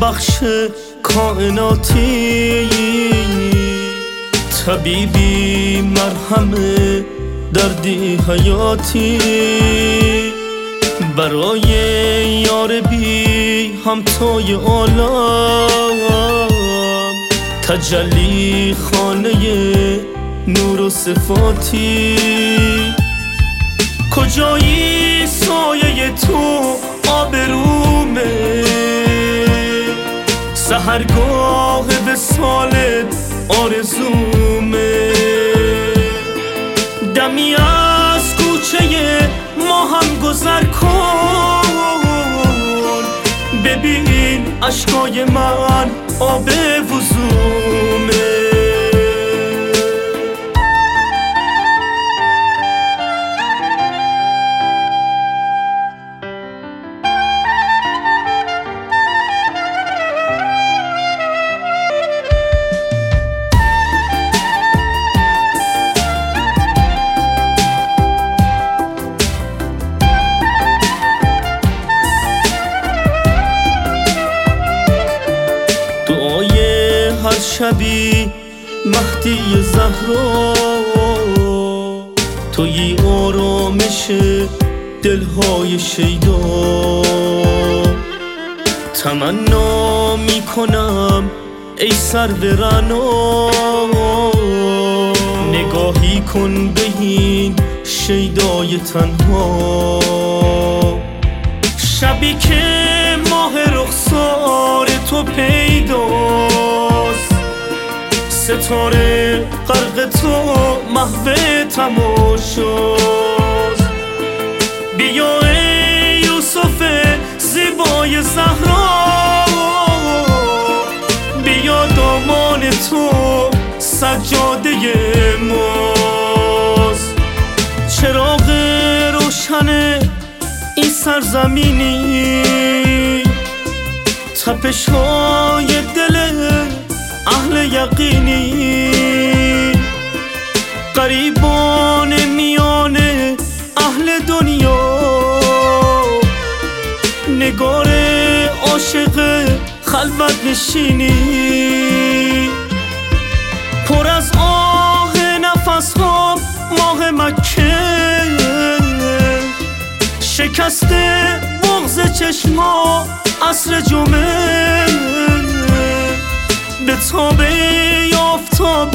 بخش کائناتی، طبیبی مرهم دردی حیاتی، برای یار بی همتای عالم، تجلی خانه نور و صفاتی. کجایی سایه تو آبرومه، سحرگاه وصالت آرزومه. دمی از کوچه ما هم گذر کن، ببین اشکای من آب وضومه. هر شبی مهدی زهرا، تویی آرامش دلهای شیدا. تمنا میکنم ای سرو رعنا، نگاهی کن به این شیدای تنها. شبی که ماه رخسار تو پیداست، ستاره غرق تو محو تماشاست. بیا ای یوسف زیبای زهرا، بیا دامان تو سجاده ماست. چراغ روشن این سرزمینی، تپش های دل اهل یقینی. غریبان میان اهل دنیا، نگار عاشق خلوت نشینی. پر از آه نفس ها ماه مکه، شکسته بغض چشما عصر جمعه. به تاب آفتاب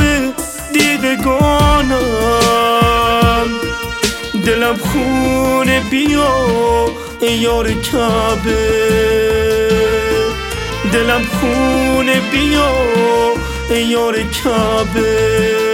دیدگانم، دلم خونه بیا ای یار کعبه. دلم خونه بیا ای یار کعبه.